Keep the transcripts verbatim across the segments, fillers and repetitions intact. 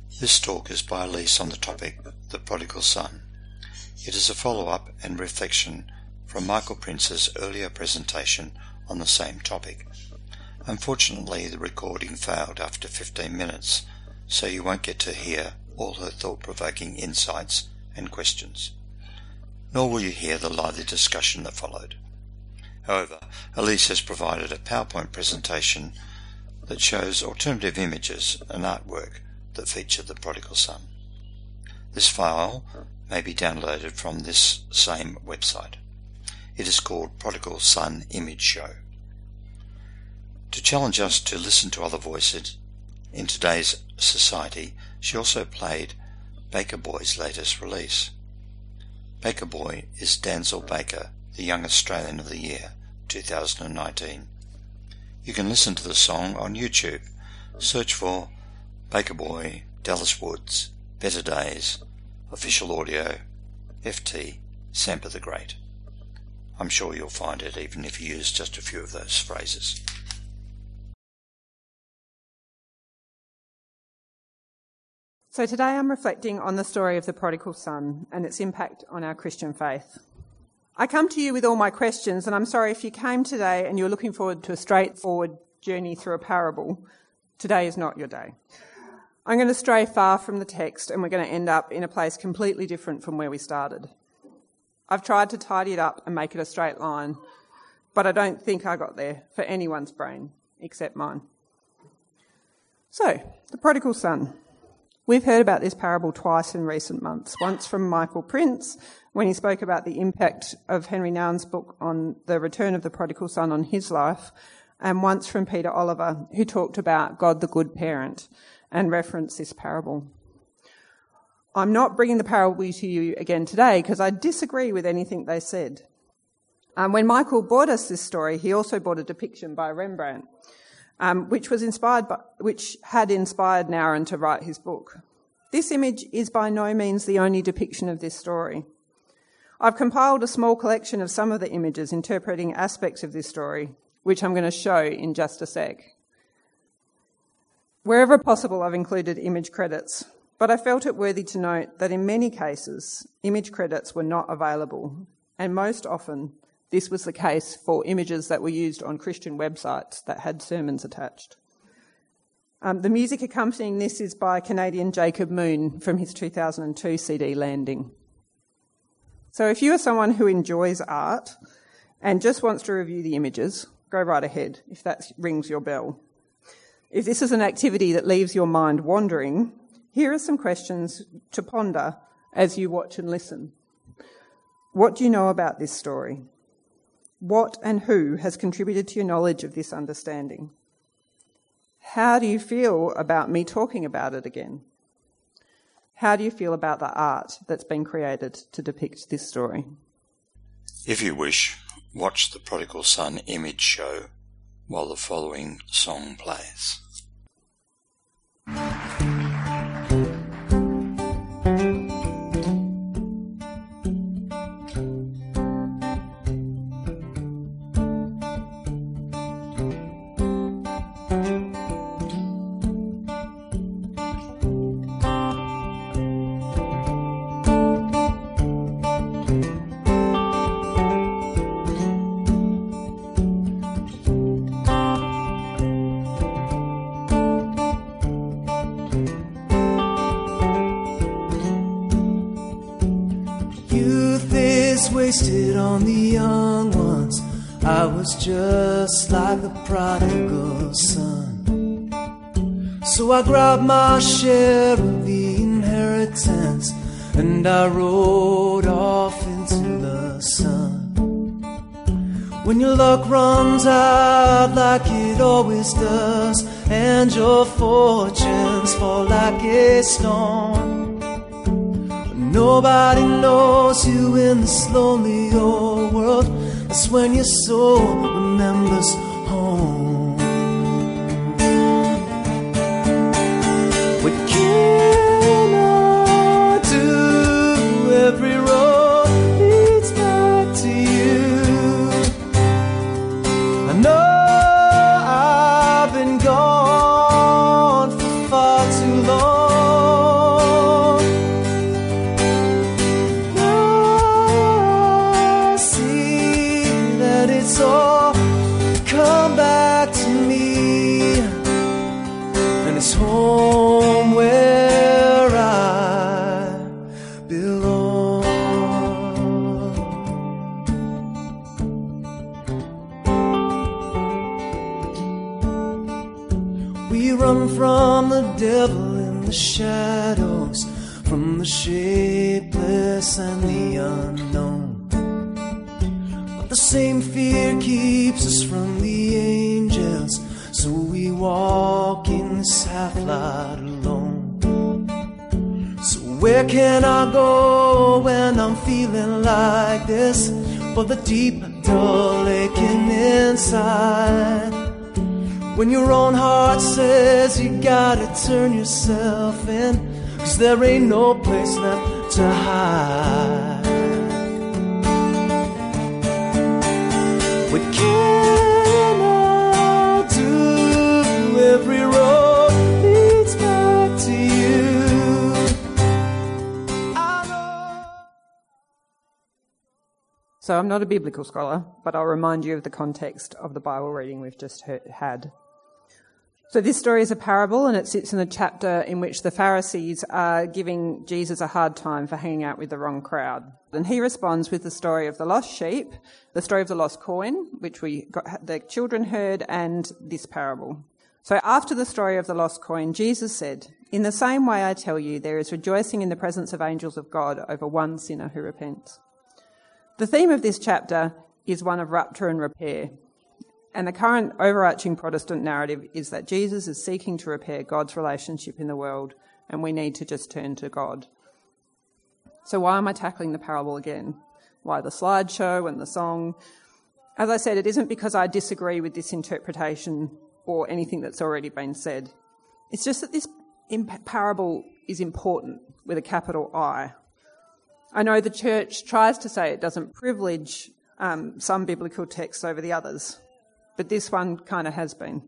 This talk is by Elise on the topic, The Prodigal Son. It is a follow-up and reflection from Michael Prince's earlier presentation on the same topic. Unfortunately, the recording failed after fifteen minutes, so you won't get to hear all her thought-provoking insights and questions. Nor will you hear the lively discussion that followed. However, Elise has provided a PowerPoint presentation that shows alternative images and artwork that feature the prodigal son. This file may be downloaded from this same website. It is called Prodigal Son Image Show. To challenge us to listen to other voices in today's society, she also played Baker Boy's latest release. Baker Boy is Danzel Baker, the Young Australian of the Year, two thousand nineteen. You can listen to the song on YouTube. Search for Baker Boy, Dallas Woods, Better Days, Official Audio, F T, Sampa the Great. I'm sure you'll find it even if you use just a few of those phrases. So today I'm reflecting on the story of the prodigal son and its impact on our Christian faith. I come to you with all my questions, and I'm sorry if you came today and you're looking forward to a straightforward journey through a parable. Today is not your day. I'm going to stray far from the text, and we're going to end up in a place completely different from where we started. I've tried to tidy it up and make it a straight line, but I don't think I got there for anyone's brain except mine. So, the prodigal son. We've heard about this parable twice in recent months, once from Michael Prince when he spoke about the impact of Henry Nouwen's book on the return of the prodigal son on his life, and once from Peter Oliver, who talked about God the good parent and referenced this parable. I'm not bringing the parable to you again today because I disagree with anything they said. Um, when Michael brought us this story, he also brought a depiction by Rembrandt, um, which was inspired by, which had inspired Nouwen to write his book. This image is by no means the only depiction of this story. I've compiled a small collection of some of the images interpreting aspects of this story, which I'm going to show in just a sec. Wherever possible, I've included image credits, but I felt it worthy to note that in many cases, image credits were not available, and most often this was the case for images that were used on Christian websites that had sermons attached. Um, the music accompanying this is by Canadian Jacob Moon from his two thousand two C D Landing. So if you are someone who enjoys art and just wants to review the images, go right ahead if that rings your bell. If this is an activity that leaves your mind wandering, here are some questions to ponder as you watch and listen. What do you know about this story? What and who has contributed to your knowledge of this understanding? How do you feel about me talking about it again? How do you feel about the art that's been created to depict this story? If you wish, watch the Prodigal Son Image Show while the following song plays. Wasted on the young ones. I was just like the prodigal son. So I grabbed my share of the inheritance and I rode off into the sun. When your luck runs out like it always does, and your fortunes fall like a stone, nobody knows you in this lonely old world. That's when your soul remembers home. What can I do? Every road leads back to you. I know I've been gone for far too long. devil in the shadows, from the shapeless and the unknown. But the same fear keeps us from the angels, so we walk in this half-light alone. So where can I go when I'm feeling like this? For the deep, dull aching inside, when your own heart says you gotta turn yourself in, 'cause there ain't no place left to hide. What can I do? Every road leads back to you. I know. So I'm not a biblical scholar, but I'll remind you of the context of the Bible reading we've just heard, had. So this story is a parable, and it sits in a chapter in which the Pharisees are giving Jesus a hard time for hanging out with the wrong crowd. And he responds with the story of the lost sheep, the story of the lost coin, which we got, the children heard, and this parable. So after the story of the lost coin, Jesus said, "In the same way I tell you, there is rejoicing in the presence of angels of God over one sinner who repents." The theme of this chapter is one of rupture and repair. And the current overarching Protestant narrative is that Jesus is seeking to repair God's relationship in the world, and we need to just turn to God. So why am I tackling the parable again? Why the slideshow and the song? As I said, it isn't because I disagree with this interpretation or anything that's already been said. It's just that this parable is important with a capital I. I know the church tries to say it doesn't privilege um, some biblical texts over the others, but this one kind of has been.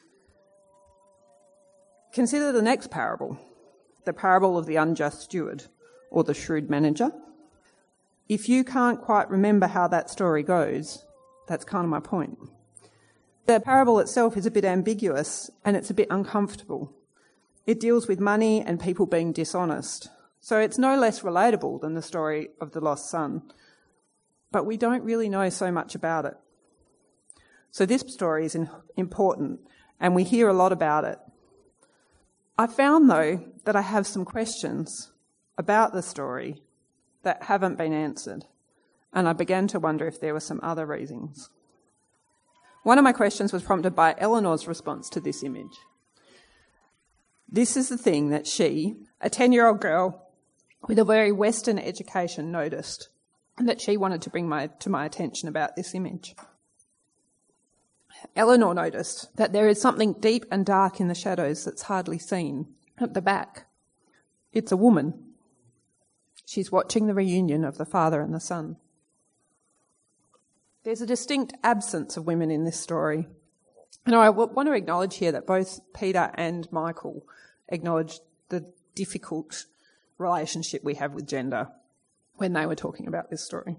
Consider the next parable, the parable of the unjust steward or the shrewd manager. If you can't quite remember how that story goes, that's kind of my point. The parable itself is a bit ambiguous and it's a bit uncomfortable. It deals with money and people being dishonest, so it's no less relatable than the story of the lost son. But we don't really know so much about it. So this story is important, and we hear a lot about it. I found, though, that I have some questions about the story that haven't been answered, and I began to wonder if there were some other reasons. One of my questions was prompted by Eleanor's response to this image. This is the thing that she, a ten-year-old girl with a very Western education, noticed, and that she wanted to bring my, to my attention about this image. Eleanor noticed that there is something deep and dark in the shadows that's hardly seen at the back. It's a woman. She's watching the reunion of the father and the son. There's a distinct absence of women in this story. And I want to acknowledge here that both Peter and Michael acknowledged the difficult relationship we have with gender when they were talking about this story.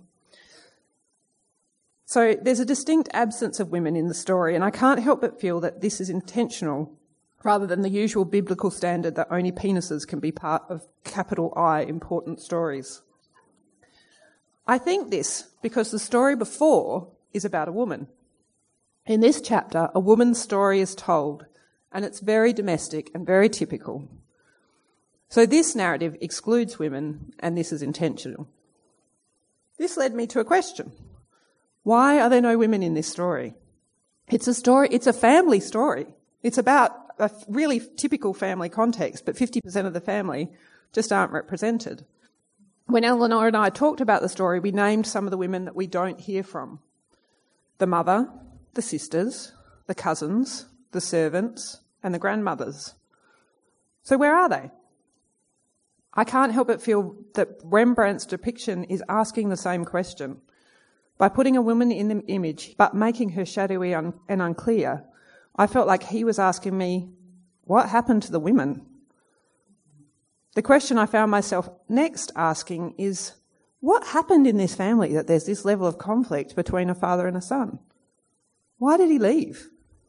So there's a distinct absence of women in the story, and I can't help but feel that this is intentional rather than the usual biblical standard that only penises can be part of capital I important stories. I think this because the story before is about a woman. In this chapter, a woman's story is told, and it's very domestic and very typical. So this narrative excludes women, and this is intentional. This led me to a question. Why are there no women in this story? It's a story, it's a family story. It's about a really typical family context, but fifty percent of the family just aren't represented. When Eleanor and I talked about the story, we named some of the women that we don't hear from. The mother, the sisters, the cousins, the servants, and the grandmothers. So where are they? I can't help but feel that Rembrandt's depiction is asking the same question. By putting a woman in the image, but making her shadowy un- and unclear, I felt like he was asking me, what happened to the women? The question I found myself next asking is, what happened in this family that there's this level of conflict between a father and a son? Why did he leave?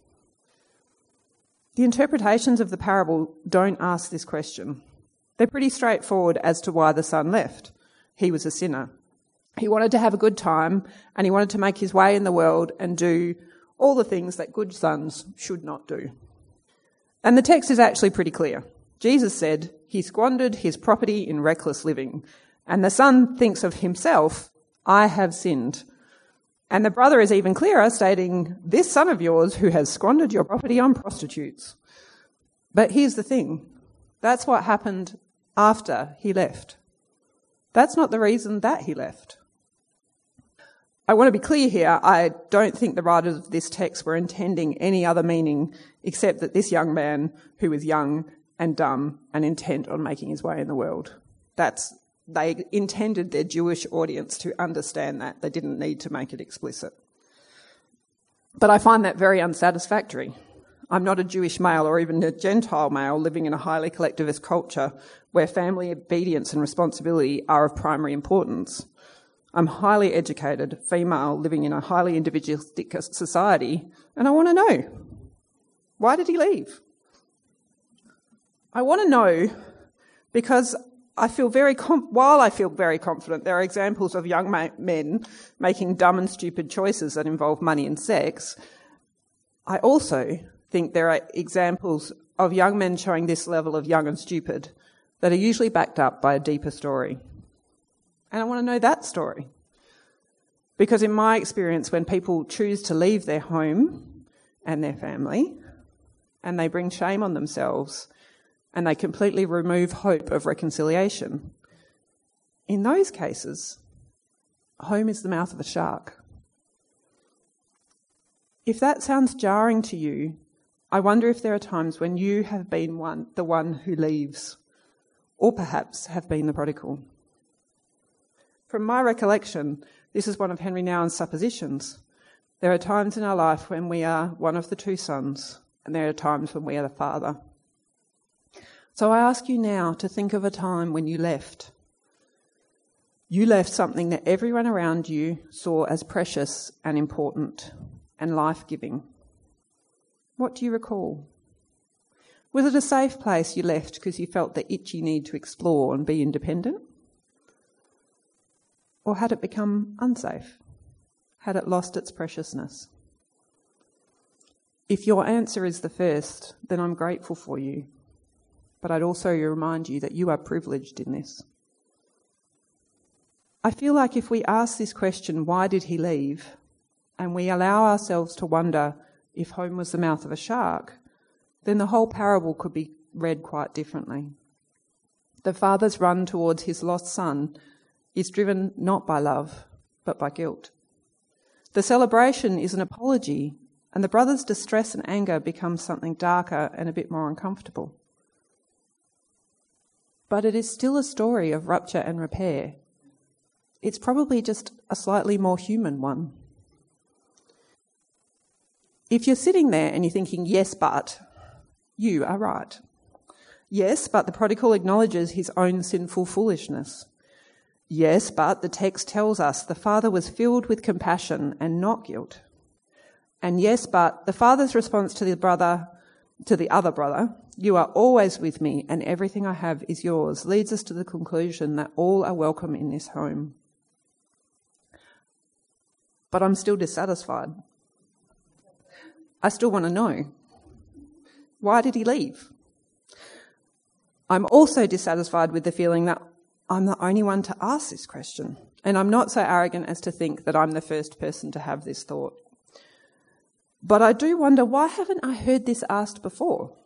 The interpretations of the parable don't ask this question. They're pretty straightforward as to why the son left. He was a sinner. He wanted to have a good time, and he wanted to make his way in the world and do all the things that good sons should not do. And the text is actually pretty clear. Jesus said he squandered his property in reckless living, and the son thinks of himself, I have sinned. And the brother is even clearer, stating, this son of yours who has squandered your property on prostitutes. But here's the thing. That's what happened after he left. That's not the reason that he left. I want to be clear here. I don't think the writers of this text were intending any other meaning except that this young man who was young and dumb and intent on making his way in the world. That's They intended their Jewish audience to understand that. They didn't need to make it explicit. But I find that very unsatisfactory. I'm not a Jewish male or even a Gentile male living in a highly collectivist culture where family obedience and responsibility are of primary importance. I'm highly educated female living in a highly individualistic society, and I want to know, why did he leave? I want to know because I feel very, com- while I feel very confident there are examples of young ma- men making dumb and stupid choices that involve money and sex, I also think there are examples of young men showing this level of young and stupid that are usually backed up by a deeper story. And I want to know that story. Because in my experience, when people choose to leave their home and their family, and they bring shame on themselves, and they completely remove hope of reconciliation, in those cases, home is the mouth of a shark. If that sounds jarring to you, I wonder if there are times when you have been one, the one who leaves, or perhaps have been the prodigal. From my recollection, this is one of Henry Nouwen's suppositions. There are times in our life when we are one of the two sons, and there are times when we are the father. So I ask you now to think of a time when you left. You left something that everyone around you saw as precious and important and life-giving. What do you recall? Was it a safe place you left because you felt the itchy need to explore and be independent? Or had it become unsafe? Had it lost its preciousness? If your answer is the first, then I'm grateful for you. But I'd also remind you that you are privileged in this. I feel like if we ask this question, why did he leave? And we allow ourselves to wonder if home was the mouth of a shark, then the whole parable could be read quite differently. The father's run towards his lost son is driven not by love, but by guilt. The celebration is an apology, and the brother's distress and anger becomes something darker and a bit more uncomfortable. But it is still a story of rupture and repair. It's probably just a slightly more human one. If you're sitting there and you're thinking, yes, but, you are right. Yes, but the prodigal acknowledges his own sinful foolishness. Yes, but the text tells us the father was filled with compassion and not guilt. And yes, but the father's response to the brother, to the other brother, you are always with me and everything I have is yours, leads us to the conclusion that all are welcome in this home. But I'm still dissatisfied. I still want to know, why did he leave? I'm also dissatisfied with the feeling that I'm the only one to ask this question, and I'm not so arrogant as to think that I'm the first person to have this thought. But I do wonder, why haven't I heard this asked before?